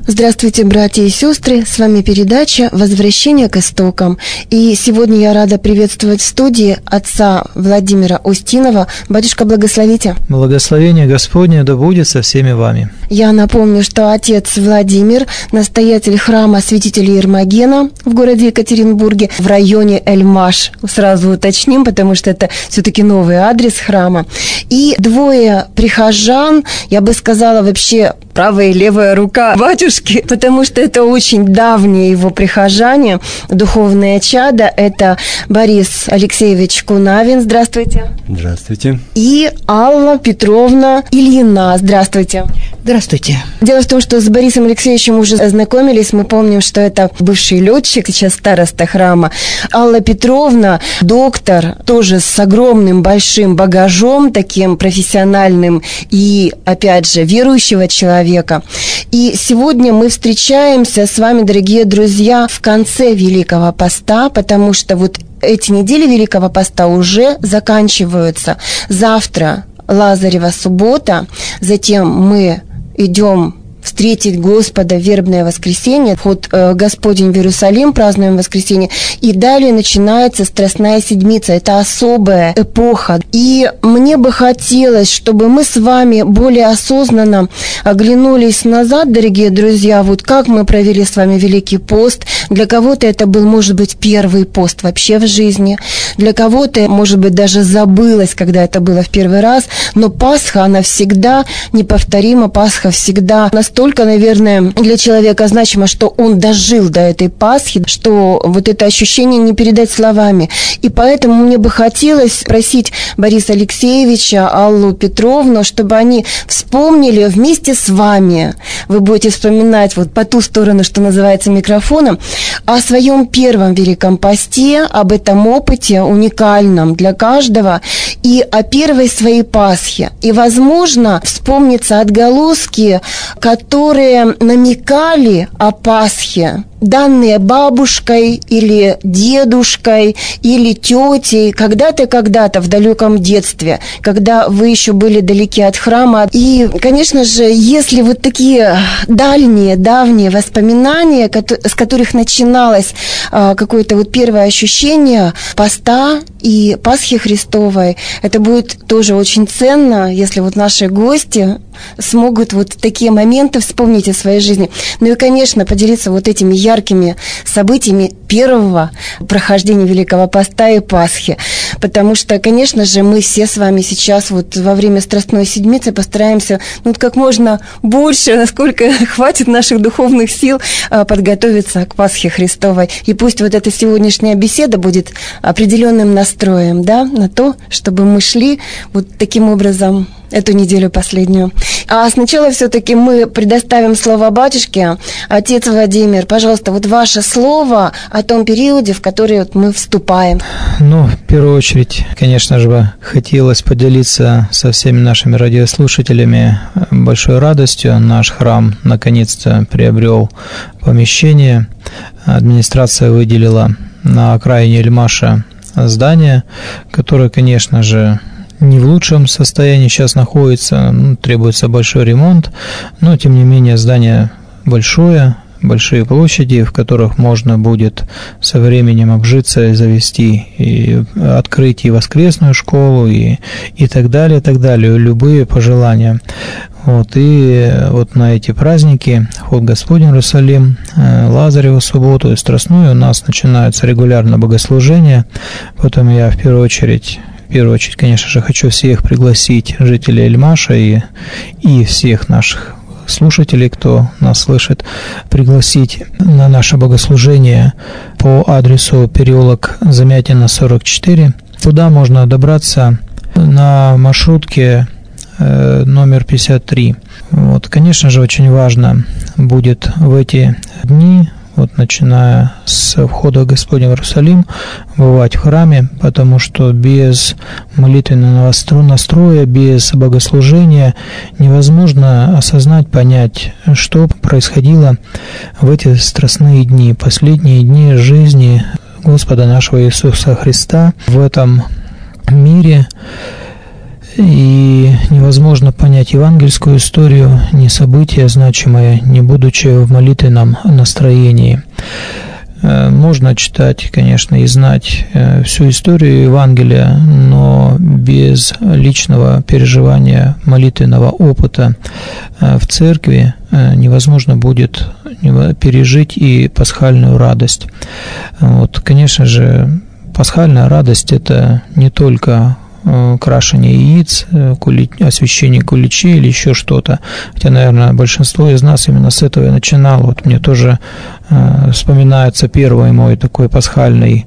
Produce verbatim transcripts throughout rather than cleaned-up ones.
Здравствуйте, братья и сестры, с вами передача «Возвращение к истокам». И сегодня я рада приветствовать в студии отца Владимира Устинова. Батюшка, благословите. Благословение Господне да будет со всеми вами. Я напомню, что отец Владимир, настоятель храма святителя Ермогена в городе Екатеринбурге, в районе Эль-Маш. Сразу уточним, потому что это все-таки новый адрес храма. И двое прихожан, я бы сказала, вообще правая и левая рука батюшки, потому что это очень давние его прихожане, духовное чадо. Это Борис Алексеевич Кунавин. Здравствуйте. Здравствуйте. И Алла Петровна Ильина. Здравствуйте. Здравствуйте. Дело в том, что с Борисом Алексеевичем уже ознакомились. Мы помним, что это бывший летчик, сейчас староста храма. Алла Петровна, доктор, тоже с огромным большим багажом, таким профессиональным и, опять же, верующего человека. И сегодня мы встречаемся с вами, дорогие друзья, в конце Великого Поста, потому что вот эти недели Великого Поста уже заканчиваются. Завтра Лазарева суббота, затем мы идем встретить Господа в вербное воскресенье, вход э, Господень в Иерусалим, празднуем воскресенье, и далее начинается Страстная Седмица. Это особая эпоха. И мне бы хотелось, чтобы мы с вами более осознанно оглянулись назад, дорогие друзья, вот как мы провели с вами Великий пост. Для кого-то это был, может быть, первый пост вообще в жизни, для кого-то, может быть, даже забылось, когда это было в первый раз, но Пасха, она всегда неповторима, Пасха всегда настолько, наверное, для человека значимо, что он дожил до этой Пасхи, что вот это ощущение не передать словами. И поэтому мне бы хотелось просить Бориса Алексеевича, Аллу Петровну, чтобы они вспомнили вместе с вами, вы будете вспоминать вот по ту сторону, что называется, микрофоном, о своем первом Великом Посте, об этом опыте уникальном для каждого, и о первой своей Пасхе. И, возможно, вспомнится отголоски, которые намекали о Пасхе, данные бабушкой или дедушкой или тетей когда-то, когда-то в далеком детстве, когда вы еще были далеки от храма. И, конечно же, если вот такие дальние, давние воспоминания, с которых начиналось какое-то вот первое ощущение поста и Пасхи Христовой, это будет тоже очень ценно, если вот наши гости смогут вот такие моменты вспомнить о своей жизни. Ну и, конечно, поделиться вот этими яркими событиями первого прохождения Великого Поста и Пасхи. Потому что, конечно же, мы все с вами сейчас вот во время Страстной Седмицы постараемся ну, как можно больше, насколько хватит наших духовных сил, подготовиться к Пасхе Христовой. И пусть вот эта сегодняшняя беседа будет определенным настроем, да, на то, чтобы мы шли вот таким образом эту неделю последнюю. А сначала все-таки мы предоставим слово батюшке. Отец Владимир, пожалуйста, вот ваше слово о том периоде, в который вот мы вступаем. Ну, в первую очередь, конечно же, хотелось поделиться со всеми нашими радиослушателями большой радостью. Наш храм наконец-то приобрел помещение. Администрация выделила на окраине Эль-Маша здание, которое, конечно же, не в лучшем состоянии сейчас находится, ну, требуется большой ремонт, но, тем не менее, здание большое, большие площади, в которых можно будет со временем обжиться и завести, и открыть и воскресную школу, и, и так далее, и так далее, любые пожелания. Вот, и вот на эти праздники, вход Господень в Иерусалим, Лазареву субботу и Страстную, у нас начинаются регулярно богослужения, поэтому я в первую очередь В первую очередь, конечно же, хочу всех пригласить, жителей Эль-Маша и, и всех наших слушателей, кто нас слышит, пригласить на наше богослужение по адресу переулок Замятина, сорок четыре. Туда можно добраться на маршрутке э, номер пятьдесят три. Вот, конечно же, очень важно будет в эти дни, вот начиная с входа Господня в Иерусалим, бывать в храме, потому что без молитвенного настроя, без богослужения невозможно осознать, понять, что происходило в эти страстные дни, последние дни жизни Господа нашего Иисуса Христа в этом мире. И невозможно понять евангельскую историю, ни события значимые, не будучи в молитвенном настроении. Можно читать, конечно, и знать всю историю Евангелия, но без личного переживания молитвенного опыта в церкви невозможно будет пережить и пасхальную радость. Вот, конечно же, пасхальная радость – это не только крашение яиц, кули... освещение куличей или еще что-то. Хотя, наверное, большинство из нас именно с этого и начинало. Вот мне тоже э, вспоминается первый мой такой пасхальный,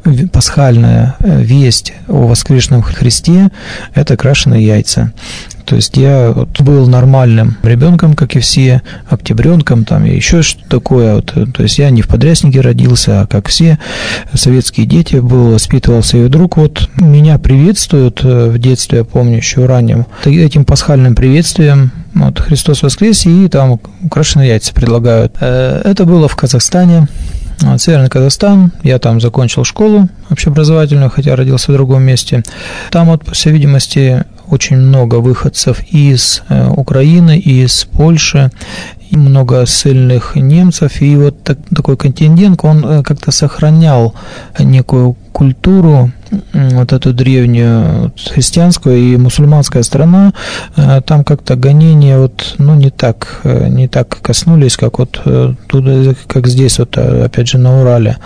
пасхальная весть о воскресшем Христе – это крашеные яйца. То есть я вот был нормальным ребенком, как и все, октябренком там и еще что-то такое. Вот, то есть я не в подряснике родился, а как все советские дети был, воспитывался. И вдруг вот меня приветствуют в детстве, я помню, еще ранним, этим пасхальным приветствием. Вот, Христос воскрес, и там крашеные яйца предлагают. Это было в Казахстане. Северный Казахстан, я там закончил школу общеобразовательную, хотя родился в другом месте. Там, вот, по всей видимости, очень много выходцев из Украины, из Польши, и много ссыльных немцев, и вот так, такой контингент, он как-то сохранял некую культуру, вот эту древнюю христианскую и мусульманская страна, там как-то гонения вот, ну, не так, не так коснулись, как вот туда, как здесь, вот, опять же, на Урале.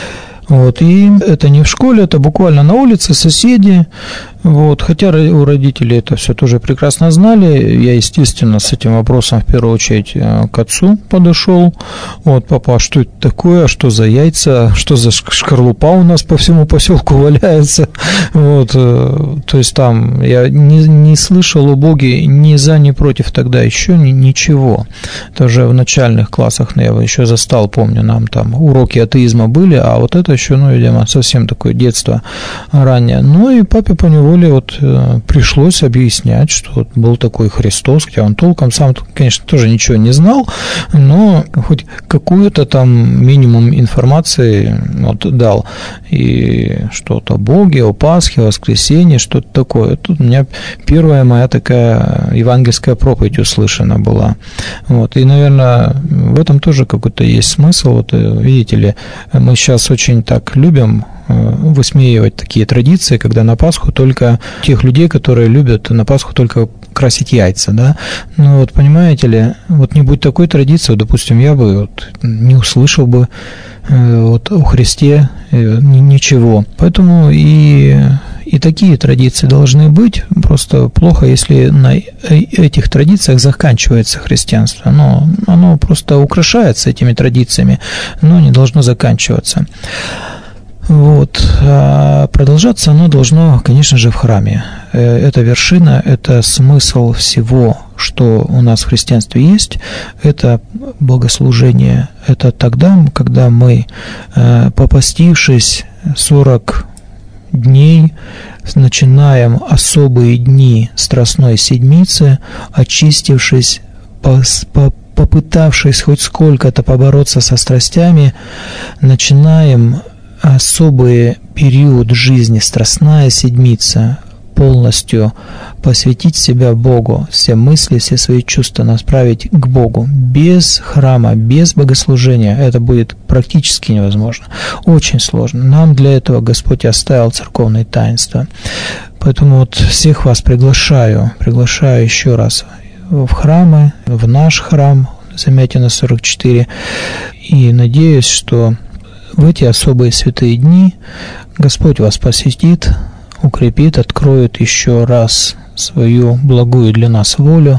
Вот, и это не в школе, это буквально на улице, соседи. Вот, хотя у родителей это все тоже прекрасно знали. Я, естественно, с этим вопросом в первую очередь к отцу подошел. Вот, папа, а что это такое, что за яйца, что за шкарлупа у нас по всему поселку валяется. Вот, то есть там я не, не слышал о Боге ни за, ни против тогда еще ни, ничего. Это уже в начальных классах, я еще застал, помню, нам там уроки атеизма были, а вот это еще, ну, видимо, совсем такое детство раннее. Ну, и папе поневоле вот пришлось объяснять, что вот был такой Христос, хотя он толком сам, конечно, тоже ничего не знал, но хоть какую-то там минимум информации вот дал. И что-то о Боге, о Пасхе, о воскресенье, что-то такое. Тут у меня первая моя такая евангельская проповедь услышана была. Вот. И, наверное, в этом тоже какой-то есть смысл. Вот, видите ли, мы сейчас очень так любим высмеивать такие традиции, когда на Пасху только тех людей, которые любят на Пасху только красить яйца, да. Ну вот, понимаете ли, вот не будь такой традиции, вот, допустим, я бы вот не услышал бы вот о Христе ничего. Поэтому и И такие традиции должны быть. Просто плохо, если на этих традициях заканчивается христианство. Оно, оно просто украшается этими традициями, но не должно заканчиваться. Вот. А продолжаться оно должно, конечно же, в храме. Это вершина, это смысл всего, что у нас в христианстве есть. Это богослужение. Это тогда, когда мы, попастившись сорок дней, начинаем особые дни Страстной Седмицы, очистившись, попытавшись хоть сколько-то побороться со страстями, начинаем особый период жизни, Страстная Седмица, полностью посвятить себя Богу, все мысли, все свои чувства направить к Богу. Без храма, без богослужения это будет практически невозможно. Очень сложно. Нам для этого Господь оставил церковные таинства. Поэтому вот всех вас приглашаю, приглашаю еще раз в храмы, в наш храм Замятина сорок четыре. И надеюсь, что в эти особые святые дни Господь вас посетит, укрепит, откроет еще раз свою благую для нас волю.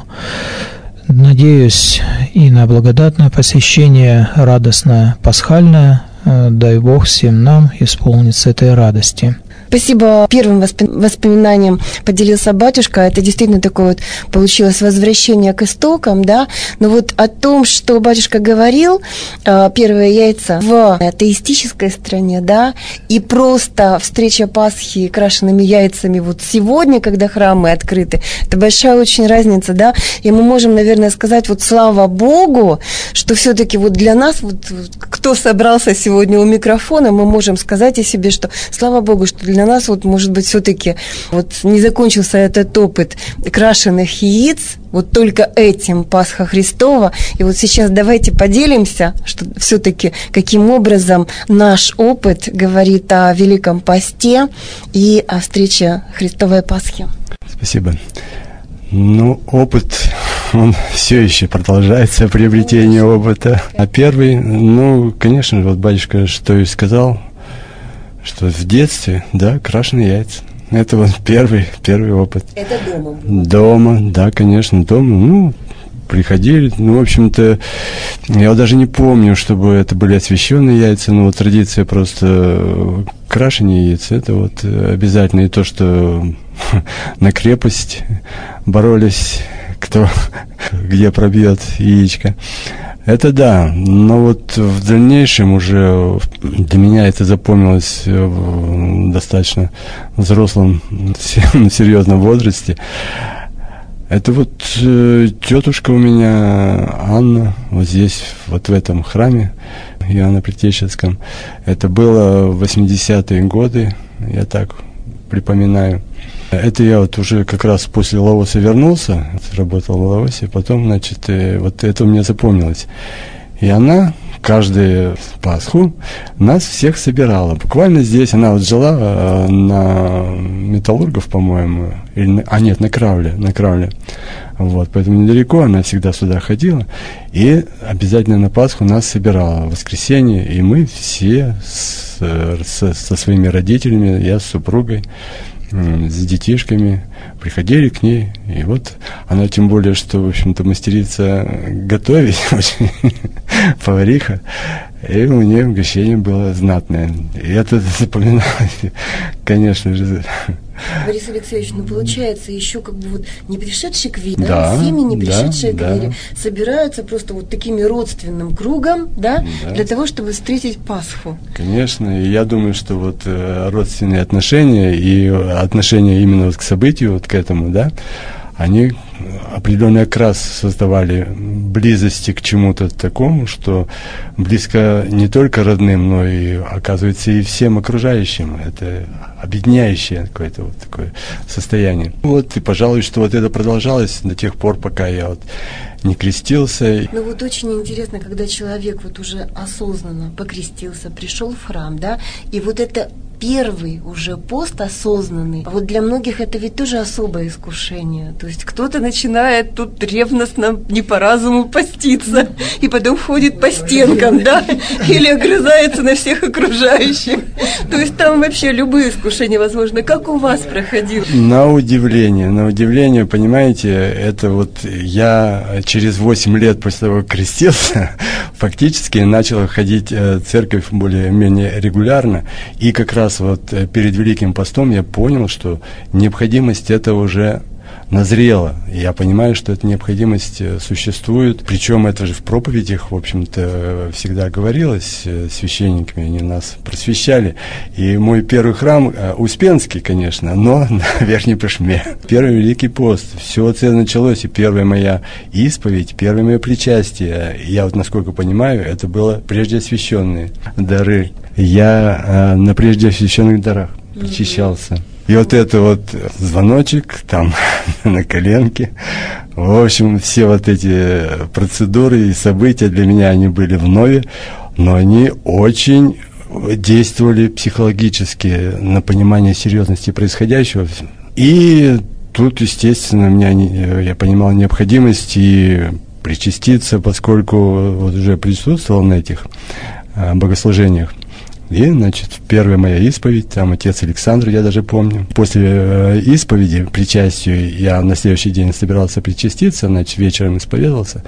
Надеюсь и на благодатное посещение, радостное, пасхальное. Дай Бог всем нам исполниться этой радости. Спасибо. Первым воспоминанием поделился батюшка. Это действительно такое вот получилось возвращение к истокам, да. Но вот о том, что батюшка говорил, первые яйца в атеистической стране, да, и просто встреча Пасхи крашенными яйцами вот сегодня, когда храмы открыты, это большая очень разница, да. И мы можем, наверное, сказать вот слава Богу, что все-таки вот для нас, вот кто собрался сегодня у микрофона, мы можем сказать о себе, что слава Богу, что для для нас, вот, может быть, все-таки вот не закончился этот опыт крашеных яиц, вот только этим Пасха Христова. И вот сейчас давайте поделимся, что все-таки каким образом наш опыт говорит о Великом Посте и о встрече Христовой Пасхи. Спасибо. Ну, опыт, он все еще продолжается, приобретение опыта. А первый, ну, конечно же, вот батюшка что и сказал, что в детстве, да, крашеные яйца. Это вот первый, первый опыт. Это дома было? Дома, да, конечно, дома. Ну, приходили, ну, в общем-то, я вот даже не помню, чтобы это были освященные яйца, но вот традиция просто крашения яиц, это вот обязательно. И то, что на крепость боролись, кто где пробьет яичко. Это да, но вот в дальнейшем уже для меня это запомнилось в достаточно взрослом, серьезном возрасте. Это вот э, тетушка у меня, Анна, вот здесь, вот в этом храме Иоанна-Предтеческом. Это было в восьмидесятые годы, я так припоминаю. Это я вот уже как раз после Лаоса вернулся, работал в Лаосе, потом, значит, э, вот это у меня запомнилось. И она каждую Пасху нас всех собирала. Буквально здесь она вот жила э, на Металлургов, по-моему, или на, а нет, на Кравле, на Кравле. Вот, поэтому недалеко, она всегда сюда ходила. И обязательно на Пасху нас собирала в воскресенье, и мы все с, с, со своими родителями, я с супругой, с детишками приходили к ней, и вот она тем более, что, в общем-то, мастерица готовить, очень повариха, и у нее угощение было знатное. И я тут запоминал, конечно же. Борис Алексеевич, ну получается, еще как бы вот не пришедшие к вере, да, да, семьи, не пришедшие да, к вере, да. собираются просто вот такими родственным кругом, да, да, для того, чтобы встретить Пасху. Конечно, и я думаю, что вот э, родственные отношения и отношения именно вот к событию, вот к этому, да, они определенный окрас создавали близости к чему-то такому, что близко не только родным, но и, оказывается, и всем окружающим. Это объединяющее какое-то вот такое состояние. Вот, и, пожалуй, что вот это продолжалось до тех пор, пока я вот не крестился. Ну вот очень интересно, когда человек вот уже осознанно покрестился, пришел в храм, да, и вот это первый уже пост осознанный. Вот для многих это ведь тоже особое искушение. То есть кто-то начинает тут ревностно, не по разуму поститься, и потом ходит по стенкам, да, или огрызается на всех окружающих. То есть там вообще любые искушения возможны. Как у вас проходило? На удивление, на удивление, понимаете, это вот я через восемь лет после того, как крестился, фактически начал ходить в церковь более-менее регулярно, и как раз вот перед Великим Постом я понял, что необходимость это уже назрела. Я понимаю, что эта необходимость существует. Причем это же в проповедях, в общем-то, всегда говорилось священниками, они нас просвещали. И мой первый храм, Успенский, конечно, но на Верхней Пышме. Первый Великий Пост. Все это началось, и первая моя исповедь, первое мое причастие. Я вот, насколько понимаю, это было прежде освященные дары. Я на прежде освященных дарах причащался. И вот это вот звоночек там на коленке. В общем, все вот эти процедуры и события для меня, они были вновь, но они очень действовали психологически на понимание серьезности происходящего. И тут, естественно, меня, я понимал необходимость и причаститься, поскольку вот уже присутствовал на этих богослужениях. И, значит, первая моя исповедь, там отец Александр, я даже помню. После э, исповеди, причастию, я на следующий день собирался причаститься, значит, вечером исповедовался.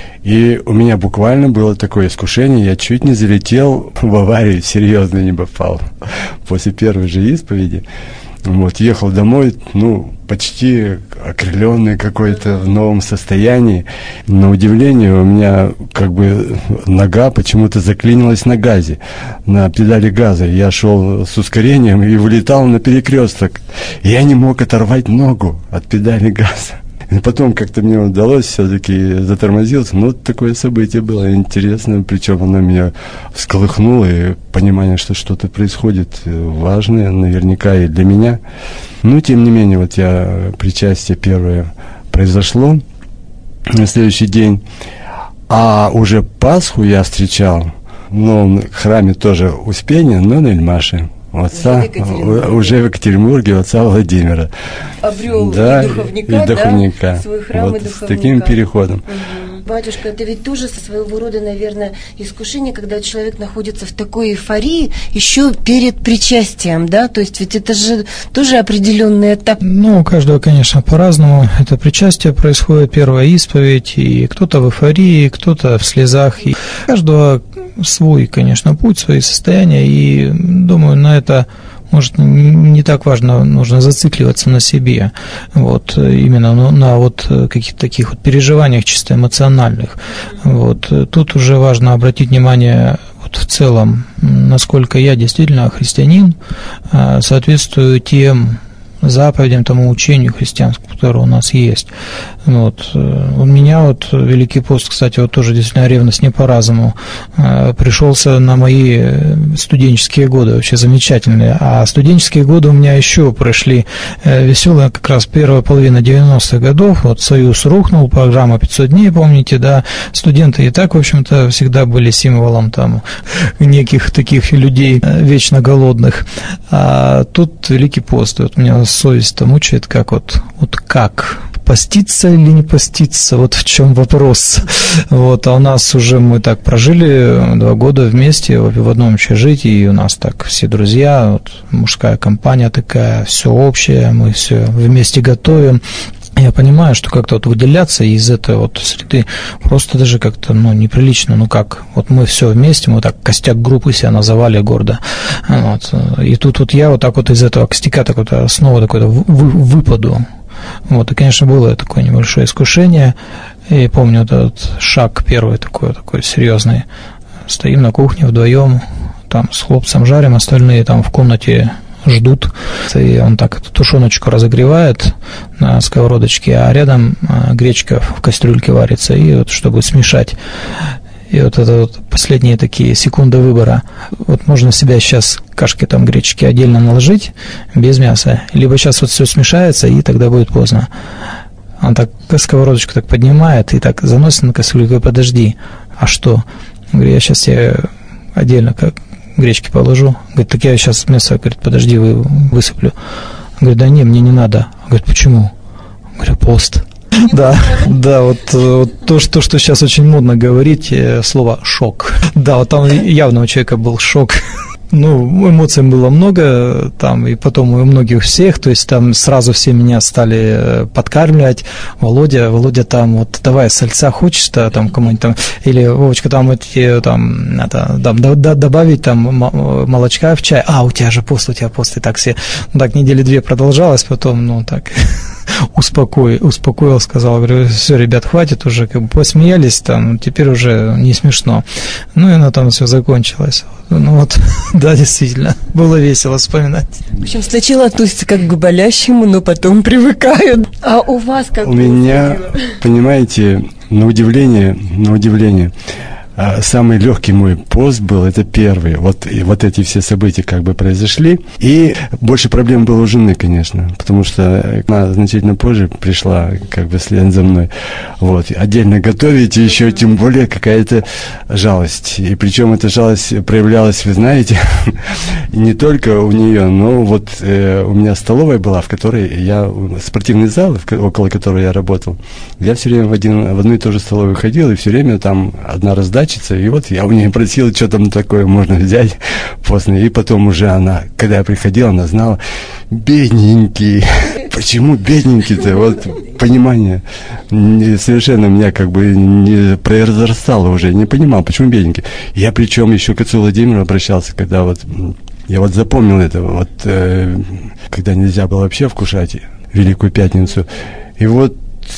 И у меня буквально было такое искушение, я чуть не залетел в аварию, серьезно не попал. После первой же исповеди. Вот, ехал домой, ну, почти окрыленный какой-то, в новом состоянии. На удивление у меня как бы нога почему-то заклинилась на газе, на педали газа. Я шел с ускорением и вылетал на перекресток. Я не мог оторвать ногу от педали газа. И потом как-то мне удалось все-таки затормозился. Ну, вот такое событие было интересное, причем оно меня всколыхнуло, и понимание, что что-то происходит важное, наверняка и для меня. Но, тем не менее, вот я, причастие первое произошло на следующий день, а уже Пасху я встречал в новом храме тоже Успения, но на Эльмаше. У отца, уже, уже в Екатеринбурге, у отца Владимира. Обрел да, и духовника, и духовника, да, свой храм, вот и духовника. С таким переходом. Угу. Батюшка, это ведь тоже своего рода, наверное, искушение, когда человек находится в такой эйфории еще перед причастием, да? То есть ведь это же тоже определенный этап. Ну, у каждого, конечно, по-разному. Это причастие происходит, первая исповедь, и кто-то в эйфории, кто-то в слезах. И у каждого свой, конечно, путь, свои состояния, и, думаю, на это, может, не так важно, нужно зацикливаться на себе, вот, именно на, на вот каких-то таких вот переживаниях чисто эмоциональных. Вот. Тут уже важно обратить внимание вот в целом, насколько я действительно христианин, соответствую тем заповедям, тому учению христианскому, которое у нас есть. Вот. У меня вот Великий пост, кстати, вот тоже действительно ревность не по-разному, пришелся на мои студенческие годы, вообще замечательные. А студенческие годы у меня еще прошли веселые, как раз первая половина девяностых годов, вот Союз рухнул, программа пятьсот дней, помните, да, студенты и так, в общем-то, всегда были символом там неких таких людей вечно голодных. А тут Великий пост, вот у меня совесть-то мучает, как вот, вот как поститься или не поститься, вот в чем вопрос. Вот, а у нас уже мы так прожили два года вместе в одном общежитии, и у нас так все друзья, вот, мужская компания такая, все общее, мы все вместе готовим. Я понимаю, что как-то вот выделяться из этой вот среды просто даже как-то, ну, неприлично, ну как, вот мы все вместе, мы так костяк группы себя называли гордо, вот, и тут вот я вот так вот из этого костяка так вот снова такой выпаду, вот, и, конечно, было такое небольшое искушение, и помню вот этот шаг первый такой, такой серьезный, стоим на кухне вдвоем, там с хлопцем жарим, остальные там в комнате ждут, и он так эту тушеночку разогревает на сковородочке, а рядом гречка в кастрюльке варится, и вот чтобы смешать. И вот это вот последние такие секунды выбора. Вот можно себя сейчас кашки там гречки отдельно наложить, без мяса, либо сейчас вот все смешается, и тогда будет поздно. Он так сковородочку так поднимает и так заносит на кастрюльку, и подожди, а что? Говорю, я сейчас тебе отдельно как гречки положу. Говорит, так я сейчас мясо, говорит, подожди, вы, высыплю. Говорит, да не, мне не надо. Говорит, почему? Говорю, пост. Да, да, вот, вот то, что, что сейчас очень модно говорить, слово «шок». Да, вот там явно у человека был шок. Ну, эмоций было много, там, и потом у многих всех, то есть там сразу все меня стали подкармливать. Володя, Володя, там, вот, давай сальца хочешь-то, там, кому-нибудь там, или, Вовочка, там, эти, там, это, там, добавить, там, молочка в чай. А, у тебя же пост, у тебя пост, и так все, ну, так недели две продолжалось, потом, ну, так, успокой, успокоил, сказал, говорю, все, ребят, хватит уже, как бы посмеялись, там, теперь уже не смешно. Ну, и на том все закончилось. Ну, вот, да, действительно, было весело вспоминать. В общем, сначала относятся как к болящему, но потом привыкают. А у вас как? У меня, понимаете, на удивление, на удивление, самый легкий мой пост был, это первый. Вот, и вот эти все события как бы произошли. И больше проблем было у жены, конечно, потому что она значительно позже пришла как бы вслед за мной. Вот. Отдельно готовить, и еще тем более какая-то жалость. И причем эта жалость проявлялась, вы знаете, не только у нее, но вот э, у меня столовая была, в которой я, спортивный зал, около которого я работал, я все время в, один, в одну и ту же столовую ходил, и все время там одна раздача. И вот я у нее просил, что там такое можно взять постное. И потом уже она, когда я приходил, она знала, бедненький. Почему бедненький-то? Вот понимание совершенно меня как бы не произрастало уже. Не понимал, почему бедненький. Я причем еще к отцу Владимиру обращался, когда вот я вот запомнил это, вот э, когда нельзя было вообще вкушать Великую Пятницу. И вот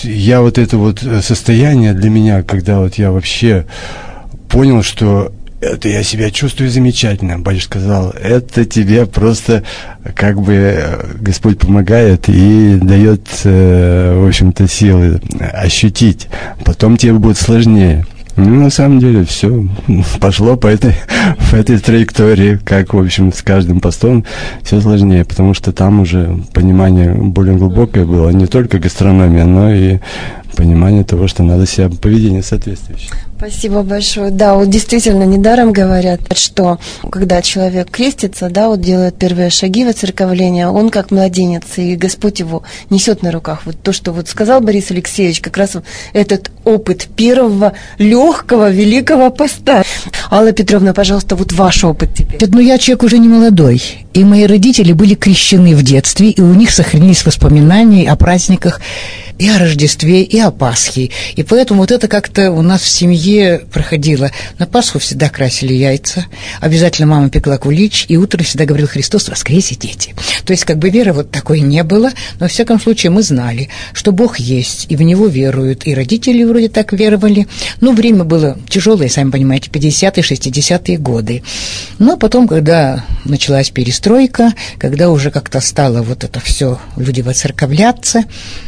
я вот это вот состояние для меня, когда вот я вообще понял, что это я себя чувствую замечательно. Батюшка сказал, это тебе просто как бы Господь помогает и дает, в общем-то, силы ощутить. Потом тебе будет сложнее. Ну, на самом деле, все пошло по этой, по этой траектории, как, в общем, с каждым постом все сложнее, потому что там уже понимание более глубокое было, не только гастрономия, но и понимание того, что надо себя поведение соответствующее. Спасибо большое. Да, вот действительно, недаром говорят, что когда человек крестится, да, вот делает первые шаги в оцерковление, он как младенец, и Господь его несет на руках. Вот то, что вот сказал Борис Алексеевич, как раз этот опыт первого легкого великого поста. Алла Петровна, пожалуйста, вот ваш опыт теперь. Ну, я человек уже не молодой, и мои родители были крещены в детстве, и у них сохранились воспоминания о праздниках и о Рождестве, и о Пасхе. И поэтому вот это как-то у нас в семье проходило. На Пасху всегда красили яйца, обязательно мама пекла кулич, и утром всегда говорил: «Христос воскресе, дети». То есть как бы веры вот такой не было, но в всяком случае мы знали, что Бог есть, и в Него веруют, и родители вроде так веровали. Ну, время было тяжелое, сами понимаете, пятидесятые, шестидесятые годы. Но потом, когда началась перестройка, когда уже как-то стало вот это все, люди воцерковляться,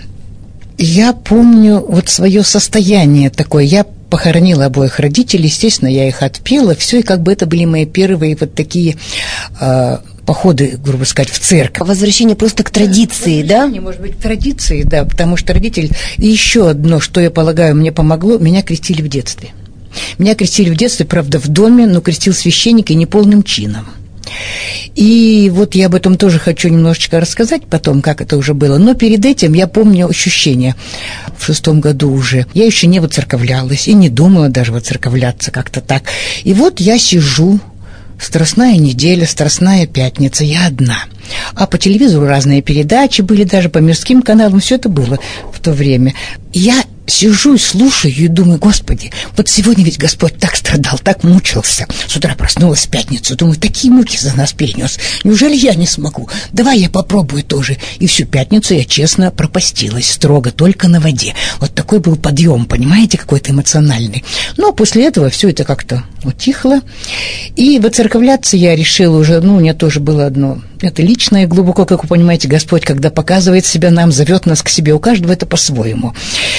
я помню вот свое состояние такое. Я похоронила обоих родителей, естественно, я их отпела, все, и как бы это были мои первые вот такие э, походы, грубо сказать, в церковь. Возвращение просто к традиции, да? Возвращение, может быть, к традиции, да, потому что родители... И еще одно, что, я полагаю, мне помогло, меня крестили в детстве. Меня крестили в детстве, правда, в доме, но крестил священник и неполным чином. И вот я об этом тоже хочу немножечко рассказать потом, как это уже было. Но перед этим я помню ощущение в шестом году уже. Я еще не воцерковлялась и не думала даже воцерковляться как-то так. И вот я сижу, Страстная неделя, Страстная пятница, я одна. А по телевизору разные передачи были, даже по мирским каналам, все это было в то время. Я сижу и слушаю, и думаю: Господи, вот сегодня ведь Господь так страдал, так мучился. С утра проснулась в пятницу, думаю, такие муки за нас перенес. Неужели я не смогу? Давай я попробую тоже. И всю пятницу я честно пропастилась, строго, только на воде. Вот такой был подъем, понимаете, какой-то эмоциональный. Но после этого все это как-то утихло. И воцерковляться я решила уже, ну, у меня тоже было одно... Это личное, глубоко, как вы понимаете, Господь, когда показывает себя нам, зовет нас к себе, у каждого это по-своему.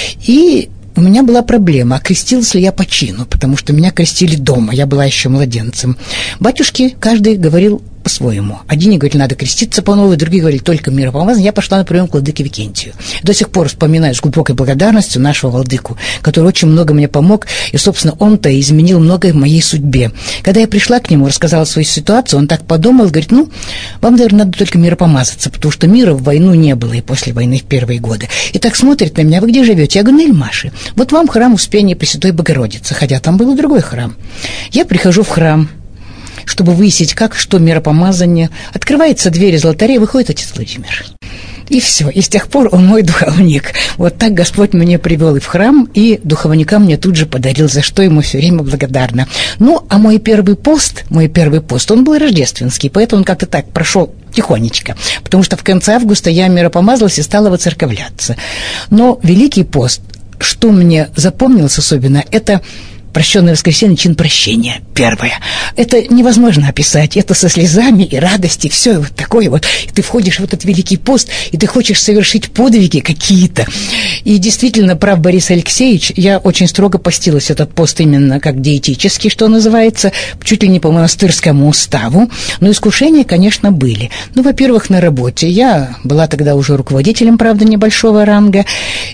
И у меня была проблема, крестилась ли я по чину, потому что меня крестили дома, я была еще младенцем. Батюшки каждый говорил по-своему. Одни говорили, надо креститься по новой, другие говорили, только миропомазание. Я пошла на прием к владыке Викентию. До сих пор вспоминаю с глубокой благодарностью нашего владыку, который очень много мне помог, и, собственно, он-то изменил многое в моей судьбе. Когда я пришла к нему, рассказала свою ситуацию, он так подумал, говорит: ну, вам, наверное, надо только миропомазаться, потому что мира в войну не было и после войны в первые годы. И так смотрит на меня: вы где живете? Я говорю: на Эльмаше. Вот вам храм Успения Пресвятой Богородицы, хотя там был другой храм. Я прихожу в храм, чтобы выяснить, как, что миропомазание. Открывается дверь из алтаря, выходит отец Владимир. И все. И с тех пор он мой духовник. Вот так Господь меня привел и в храм, и духовника мне тут же подарил, за что ему все время благодарна. Ну, а мой первый пост, мой первый пост, он был рождественский, поэтому он как-то так прошел тихонечко, потому что в конце августа я миропомазалась и стала воцерковляться. Но Великий пост, что мне запомнилось особенно, это прощенное воскресенье, чин прощения, первое. Это невозможно описать, это со слезами и радостью, все вот такое вот. И ты входишь в этот Великий пост, и ты хочешь совершить подвиги какие-то. И действительно, прав Борис Алексеевич, я очень строго постилась этот пост именно как диетический, что называется, чуть ли не по монастырскому уставу. Но искушения, конечно, были. Ну, во-первых, на работе. Я была тогда уже руководителем, правда, небольшого ранга,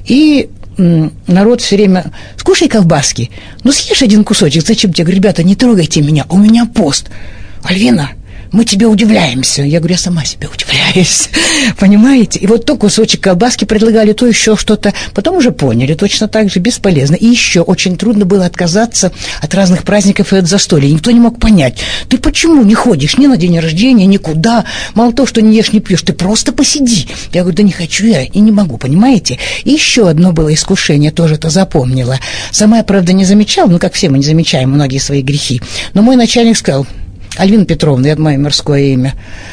и народ все время: скушай колбаски, ну съешь один кусочек, зачем тебе? Говорю: ребята, не трогайте меня, у меня пост. Альвина, мы тебе удивляемся. Я говорю: я сама себе удивляюсь. Понимаете? И вот то кусочек колбаски предлагали, то еще что-то. Потом уже поняли, точно так же бесполезно. И еще очень трудно было отказаться от разных праздников и от застолья. Никто не мог понять: ты почему не ходишь ни на день рождения, никуда? Мало того, что не ешь, не пьешь, ты просто посиди. Я говорю: да не хочу я и не могу, понимаете? И еще одно было искушение, тоже это запомнила. Сама я, правда, не замечала, ну, как все мы не замечаем многие свои грехи. Но мой начальник сказал: Альвина Петровна, это мое мирское имя,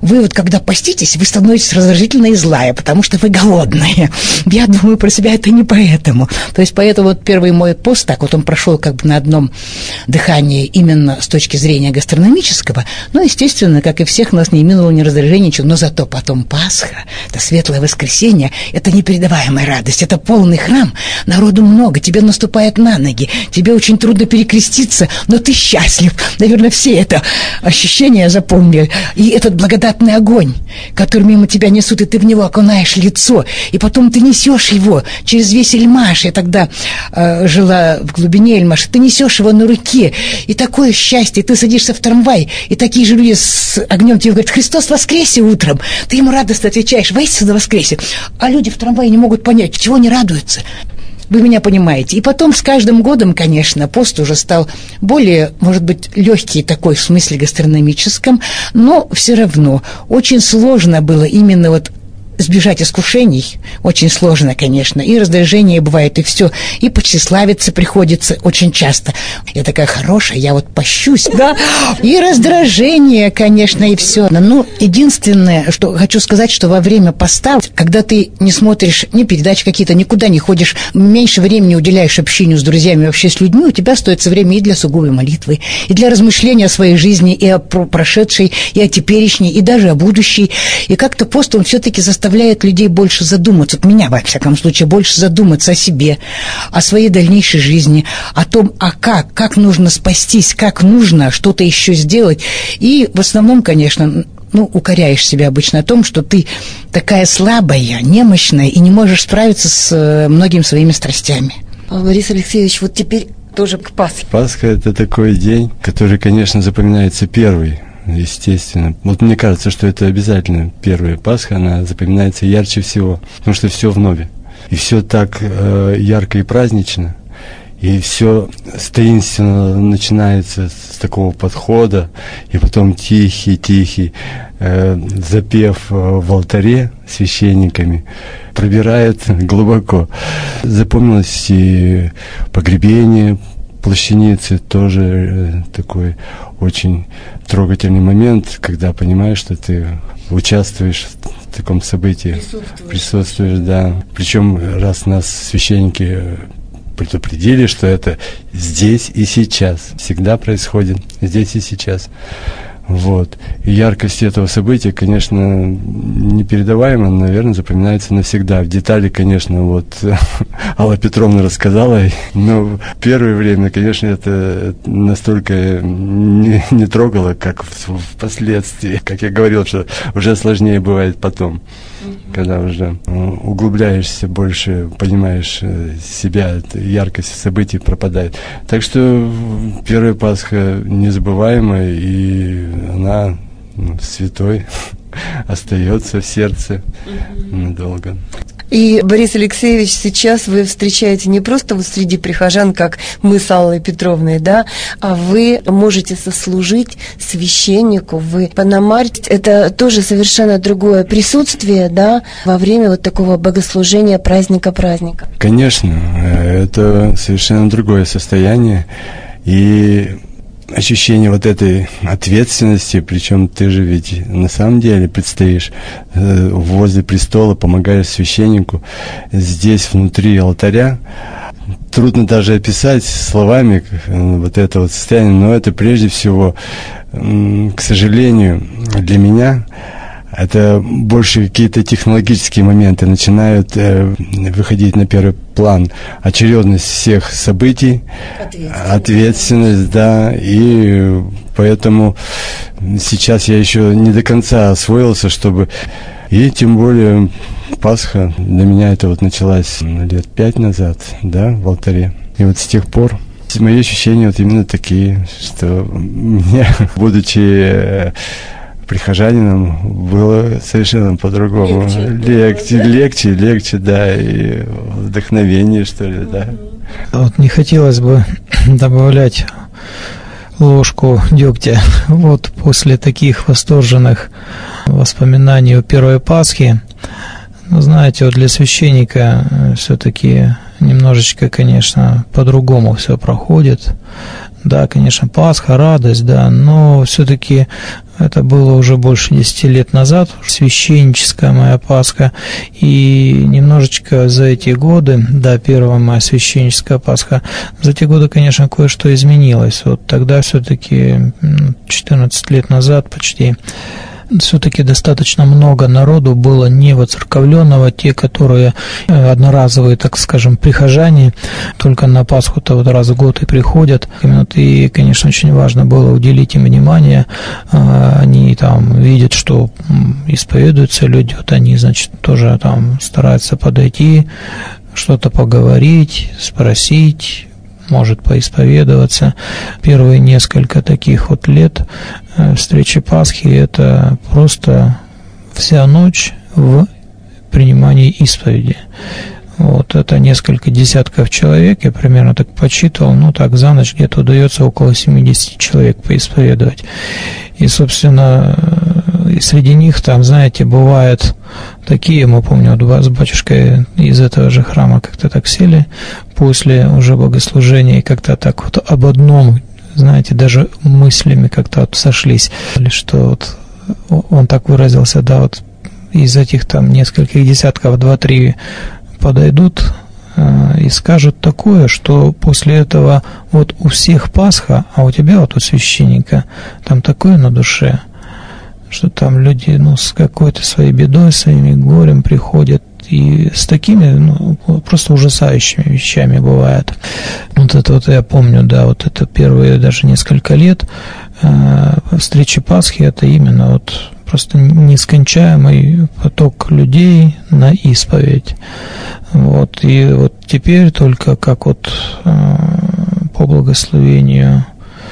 Вы вот когда поститесь, вы становитесь раздражительной и злая, потому что вы голодные. Я думаю про себя это не поэтому. То есть поэтому вот первый мой пост, так вот он прошел как бы на одном дыхании именно с точки зрения гастрономического. Ну, естественно, как и всех, нас не минуло ни раздражения, ничего. Но зато потом Пасха, это светлое воскресенье, это непередаваемая радость, это полный храм, народу много, тебе наступает на ноги, тебе очень трудно перекреститься, но ты счастлив. Наверное, все это ощущения запомнили. И этот благодатный огонь, который мимо тебя несут, и ты в него окунаешь лицо, и потом ты несешь его через весь Эльмаш. Я тогда э, жила в глубине Эльмаша, ты несешь его на руке, и такое счастье, ты садишься в трамвай, и такие же люди с огнем тебе говорят: Христос воскресе утром, ты ему радостно отвечаешь: воистину воскресе, а люди в трамвае не могут понять, чего они радуются. Вы меня понимаете. И потом с каждым годом, конечно, пост уже стал более, может быть, легкий такой в смысле гастрономическом, но все равно очень сложно было именно вот сбежать искушений, очень сложно, конечно, и раздражение бывает, и все, и потщеславиться приходится очень часто. Я такая хорошая, я вот пощусь, да, и раздражение, конечно, и все. Ну, единственное, что хочу сказать, что во время поста, когда ты не смотришь ни передачи какие-то, никуда не ходишь, меньше времени уделяешь общению с друзьями, вообще с людьми, у тебя остается время и для сугубой молитвы, и для размышления о своей жизни, и о прошедшей, и о теперешней, и даже о будущей. И как-то пост, он все-таки заставляет людей больше задуматься, от меня, во всяком случае, больше задуматься о себе, о своей дальнейшей жизни, о том, а как, как нужно спастись, как нужно что-то еще сделать. И в основном, конечно, ну, укоряешь себя обычно о том, что ты такая слабая, немощная и не можешь справиться с многими своими страстями. Борис Алексеевич, вот теперь тоже к Пасхе. Пасха – это такой день, который, конечно, запоминается первый. Естественно. Вот мне кажется, что это обязательно первая Пасха, она запоминается ярче всего, потому что все вновь. И все так э, ярко и празднично, и все таинственно начинается с такого подхода, и потом тихий-тихий э, запев в алтаре священниками пробирает глубоко. Запомнилось и погребение плащаницы, тоже такой очень трогательный момент, когда понимаешь, что ты участвуешь в таком событии, присутствуешь, присутствуешь, да. Причем раз нас священники предупредили, что это здесь и сейчас, всегда происходит здесь и сейчас. Вот. И яркость этого события, конечно, непередаваемо, наверное, запоминается навсегда. В детали, конечно, вот Алла Петровна рассказала, но в первое время, конечно, это настолько не, не трогало, как впоследствии. Как я говорил, что уже сложнее бывает потом, когда уже углубляешься больше, понимаешь себя, яркость событий пропадает. Так что первая Пасха незабываемая, и она ну, святой остается в сердце надолго. И, Борис Алексеевич, сейчас вы встречаете не просто вот среди прихожан, как мы с Аллой Петровной, да, а вы можете сослужить священнику, вы пономарь. Это тоже совершенно другое присутствие, да, во время вот такого богослужения праздника-праздника. Конечно, это совершенно другое состояние, и ощущение вот этой ответственности, причем ты же ведь на самом деле предстоишь э, возле престола, помогаешь священнику здесь, внутри алтаря. Трудно даже описать словами э, вот это вот состояние, но это прежде всего, э, к сожалению, для меня это больше какие-то технологические моменты начинают э, выходить на первый план. Очередность всех событий, ответственность. ответственность, да, и поэтому сейчас я еще не до конца освоился, чтобы... И тем более Пасха для меня это вот началась лет пять назад, да, в алтаре. И вот с тех пор мои ощущения вот именно такие, что мне, будучи прихожанином, было совершенно по-другому. Легче, легче, легче, легче, да, и вдохновение, что ли, да. Вот не хотелось бы добавлять ложку дегтя. Вот после таких восторженных воспоминаний о первой Пасхе, ну, знаете, вот для священника все-таки немножечко, конечно, по-другому все проходит. Да, конечно, Пасха, радость, да, но все-таки это было уже больше десяти лет назад, священническая моя Пасха, и немножечко за эти годы, да, первая моя священническая Пасха, за эти годы, конечно, кое-что изменилось. Вот тогда все-таки четырнадцать лет назад почти, все-таки достаточно много народу было не воцерковленного, те, которые одноразовые, так скажем, прихожане, только на Пасху-то вот раз в год и приходят. И, конечно, очень важно было уделить им внимание. Они там видят, что исповедуются люди, вот они, значит, тоже там стараются подойти, что-то поговорить, спросить, может поисповедоваться. Первые несколько таких вот лет встречи Пасхи – это просто вся ночь в принимании исповеди. Вот это несколько десятков человек, я примерно так подсчитывал, ну так за ночь где-то удается около семидесяти человек поисповедовать. И, собственно, и среди них там, знаете, бывают такие, мы помню, вот с батюшкой из этого же храма как-то так сели после уже богослужения и как-то так вот об одном, знаете, даже мыслями как-то вот сошлись, что вот он так выразился, да, вот из этих там нескольких десятков два-три подойдут э, и скажут такое, что после этого вот у всех Пасха, а у тебя вот у священника там такое на душе, что там люди, ну, с какой-то своей бедой, своими горем приходят, и с такими, ну, просто ужасающими вещами бывает. Вот это вот я помню, да, вот это первые даже несколько лет э, встречи Пасхи, это именно вот просто нескончаемый поток людей на исповедь. Вот, и вот теперь только как вот э, по благословению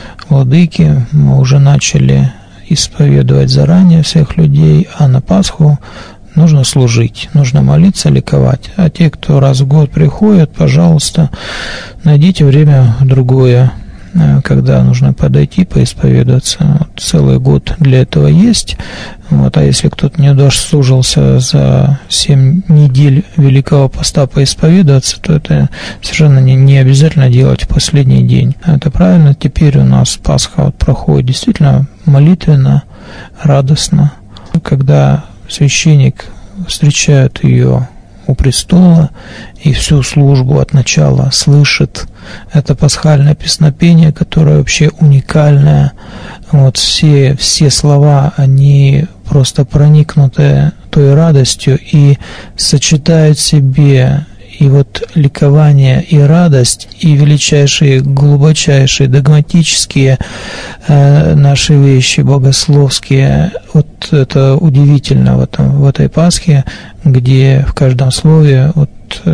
Владыки мы уже начали исповедовать заранее всех людей, а на Пасху нужно служить, нужно молиться, ликовать. А те, кто раз в год приходят, пожалуйста, найдите время другое, когда нужно подойти, поисповедоваться. Вот целый год для этого есть. Вот, а если кто-то не дослужился за семь недель Великого Поста поисповедоваться, то это совершенно не, не обязательно делать в последний день. Это правильно. Теперь у нас Пасха вот проходит действительно молитвенно, радостно. Когда священник встречает ее у престола и всю службу от начала слышит это пасхальное песнопение, которое вообще уникальное. Вот все, все слова, они просто проникнуты той радостью и сочетают в себе и вот ликование, и радость, и величайшие, глубочайшие, догматические э, наши вещи, богословские. Вот это удивительно в, этом, в этой Пасхе, где в каждом слове вот,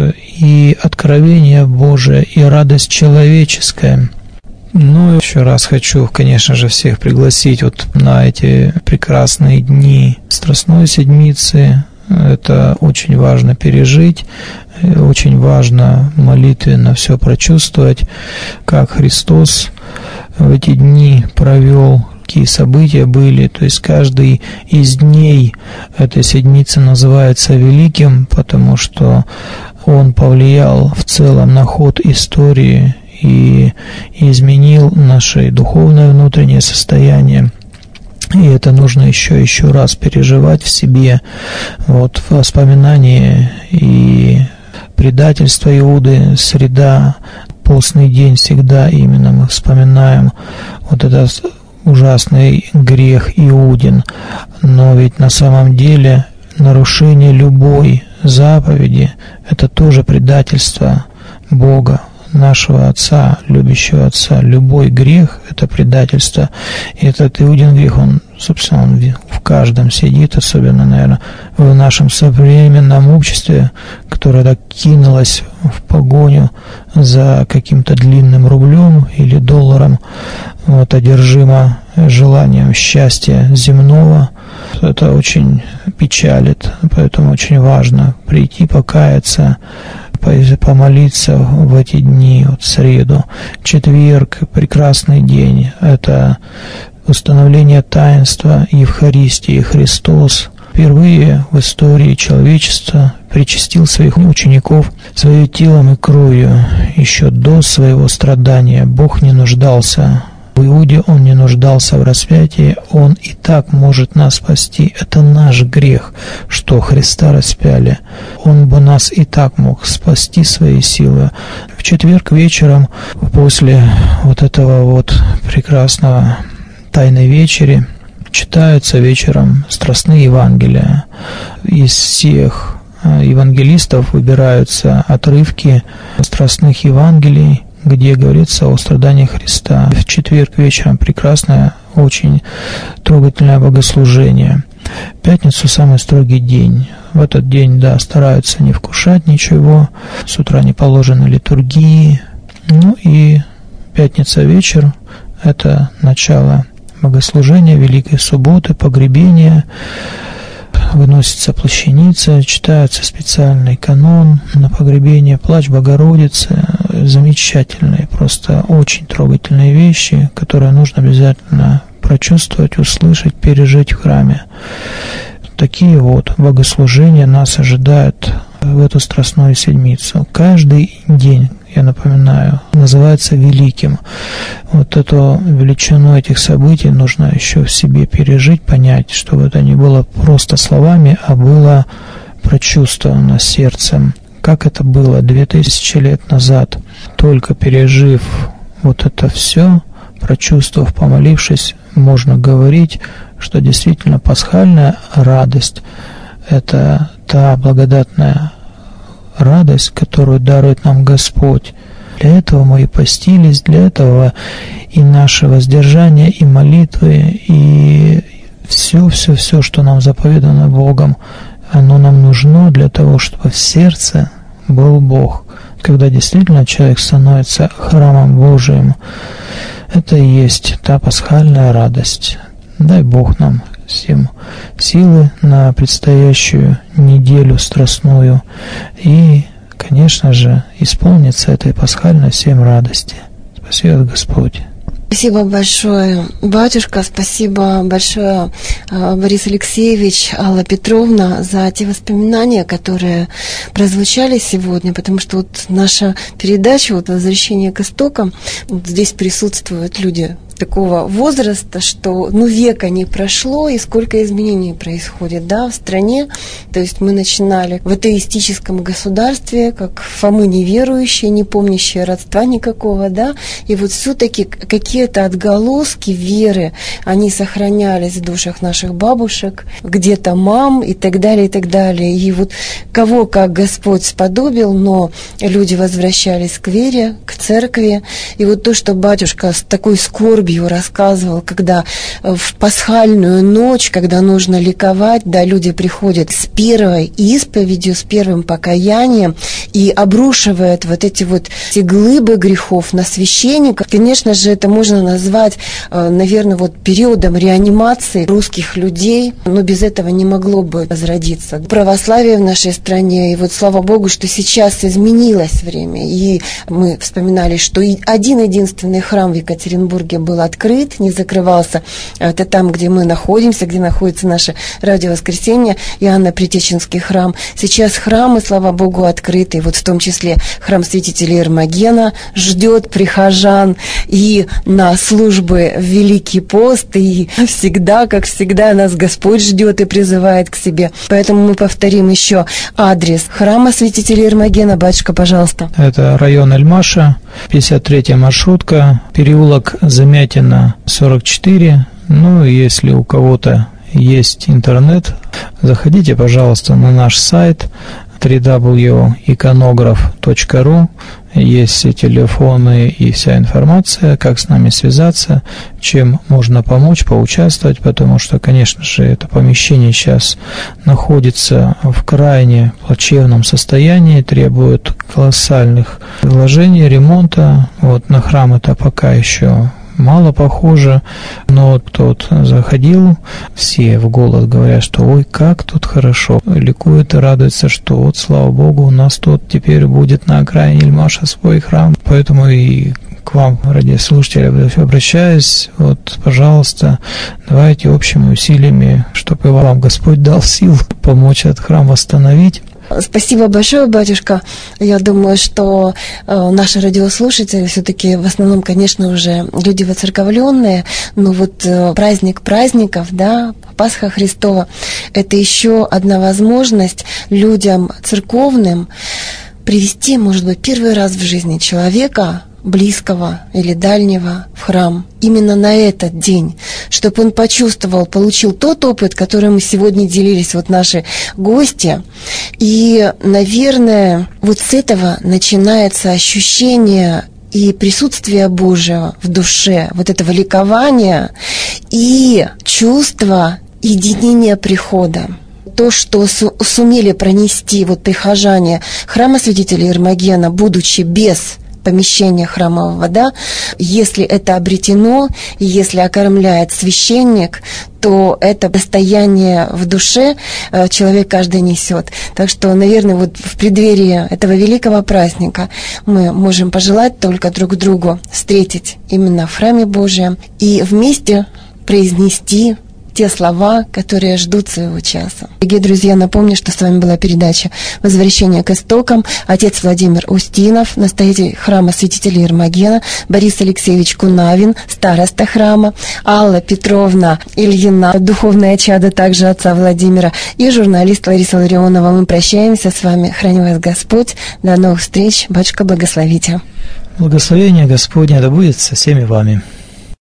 и откровение Божие, и радость человеческая. Ну, еще раз хочу, конечно же, всех пригласить вот на эти прекрасные дни Страстной Седмицы. Это очень важно пережить, очень важно молитвенно все прочувствовать, как Христос в эти дни провел, какие события были. То есть каждый из дней этой седмицы называется великим, потому что он повлиял в целом на ход истории и изменил наше духовное внутреннее состояние. И это нужно еще еще раз переживать в себе, вот в воспоминании и предательство Иуды, среда, постный день всегда именно мы вспоминаем вот этот ужасный грех Иудин, но ведь на самом деле нарушение любой заповеди – это тоже предательство Бога, нашего Отца, любящего Отца. Любой грех – это предательство. И этот Иудин грех, он, собственно, он в каждом сидит, особенно, наверное, в нашем современном обществе, которое так кинулось в погоню за каким-то длинным рублем или долларом, вот, одержимо желанием счастья земного. Это очень печалит, поэтому очень важно прийти, покаяться, помолиться в эти дни, вот среду, четверг, прекрасный день, это установление таинства Евхаристии. Христос впервые в истории человечества причастил своих учеников своим телом и кровью. Еще до своего страдания Бог не нуждался в Иуде, Он не нуждался в распятии, Он и так может нас спасти. Это наш грех, что Христа распяли. Он бы нас и так мог спасти своей силой. В четверг вечером, после вот этого вот прекрасного Тайной вечери, читаются вечером страстные Евангелия. Из всех евангелистов выбираются отрывки страстных Евангелий, где говорится о страдании Христа. В четверг вечером прекрасное, очень трогательное богослужение. В пятницу самый строгий день. В этот день, да, стараются не вкушать ничего. С утра не положено литургии. Ну и пятница вечер – это начало богослужения Великой Субботы, погребения. Выносится плащаница, читается специальный канон на погребение, плач Богородицы. Замечательные, просто очень трогательные вещи, которые нужно обязательно прочувствовать, услышать, пережить в храме. Такие вот богослужения нас ожидают в эту Страстную Седмицу. Каждый день, я напоминаю, называется великим. Вот эту величину этих событий нужно еще в себе пережить, понять, чтобы это не было просто словами, а было прочувствовано сердцем. Как это было две тысячи лет назад. Только пережив вот это все, прочувствовав, помолившись, можно говорить, что действительно пасхальная радость – это та благодатная радость, которую дарует нам Господь. Для этого мы и постились, для этого и наше воздержание, и молитвы, и все-все-все, что нам заповедано Богом, оно нам нужно для того, чтобы в сердце был Бог. Когда действительно человек становится храмом Божиим, это и есть та пасхальная радость. Дай Бог нам всем силы на предстоящую неделю страстную и, конечно же, исполнится этой пасхальной всем радости. Спасибо, Господь. Спасибо большое, батюшка, спасибо большое, Борис Алексеевич, Алла Петровна, за те воспоминания, которые прозвучали сегодня, потому что вот наша передача, вот «Возвращение к истокам», вот здесь присутствуют люди такого возраста, что ну века не прошло, и сколько изменений происходит, да, в стране. То есть мы начинали в атеистическом государстве, как Фомы неверующие, не помнящие родства никакого, да, и вот все-таки какие-то отголоски веры, они сохранялись в душах наших бабушек, где-то мам и так далее, и так далее. И вот кого как Господь сподобил, но люди возвращались к вере, к церкви. И вот то, что батюшка с такой скорбью рассказывал, когда в пасхальную ночь, когда нужно ликовать, да, люди приходят с первой исповедью, с первым покаянием и обрушивают вот эти вот эти глыбы грехов на священника. Конечно же, это можно назвать, наверное, вот периодом реанимации русских людей, но без этого не могло бы возродиться православие в нашей стране. И вот слава Богу, что сейчас изменилось время. И мы вспоминали, что один-единственный храм в Екатеринбурге был открыт, не закрывался. Это там, где мы находимся, где находится наше радио «Воскресенье», Иоанно-Предтеченский храм. Сейчас храмы, слава Богу, открыты. Вот в том числе храм святителя Ермогена ждет прихожан и на службы в Великий пост. И всегда, как всегда, нас Господь ждет и призывает к себе. Поэтому мы повторим еще адрес храма святителя Ермогена. Батюшка, пожалуйста. Это район Эльмаша, пятьдесят третья маршрутка, переулок Замятина сорок четыре. Ну, если у кого-то есть интернет, заходите, пожалуйста, на наш сайт дабл ю дабл ю дабл ю точка иконограф точка ру. Есть все телефоны и вся информация, как с нами связаться, чем можно помочь, поучаствовать, потому что, конечно же, это помещение сейчас находится в крайне плачевном состоянии, требует колоссальных вложений, ремонта. Вот на храм это пока еще мало похоже, но тот заходил, все в голос говорят, что ой, как тут хорошо, ликуют и радуются, что вот, слава Богу, у нас тут теперь будет на окраине Эльмаша свой храм, поэтому и к вам, радиослушатели, обращаюсь, вот, пожалуйста, давайте общими усилиями, чтобы вам Господь дал сил помочь этот храм восстановить. Спасибо большое, батюшка. Я думаю, что э, наши радиослушатели все-таки в основном, конечно, уже люди воцерковленные, но вот э, праздник праздников, да, Пасха Христова, это еще одна возможность людям церковным привести, может быть, первый раз в жизни человека, близкого или дальнего, в храм именно на этот день, чтобы он почувствовал, получил тот опыт, который мы сегодня делились, вот наши гости. И, наверное, вот с этого начинается ощущение и присутствие Божьего в душе, вот этого ликования и чувство единения прихода. То, что су- сумели пронести вот прихожане храма святителя Ермогена, будучи без помещения храмового, да, если это обретено, если окормляет священник, то это достояние в душе человек каждый несет. Так что, наверное, вот в преддверии этого великого праздника мы можем пожелать только друг другу встретить именно в храме Божьем и вместе произнести те слова, которые ждут своего часа. Дорогие друзья, напомню, что с вами была передача «Возвращение к истокам». Отец Владимир Устинов, настоятель храма святителя Ермогена, Борис Алексеевич Кунавин, староста храма, Алла Петровна Ильина, духовное чадо также отца Владимира, и журналист Лариса Ларионова. Мы прощаемся с вами. Храни вас Господь. До новых встреч. Батюшка, благословите. Благословение Господне да будет со всеми вами.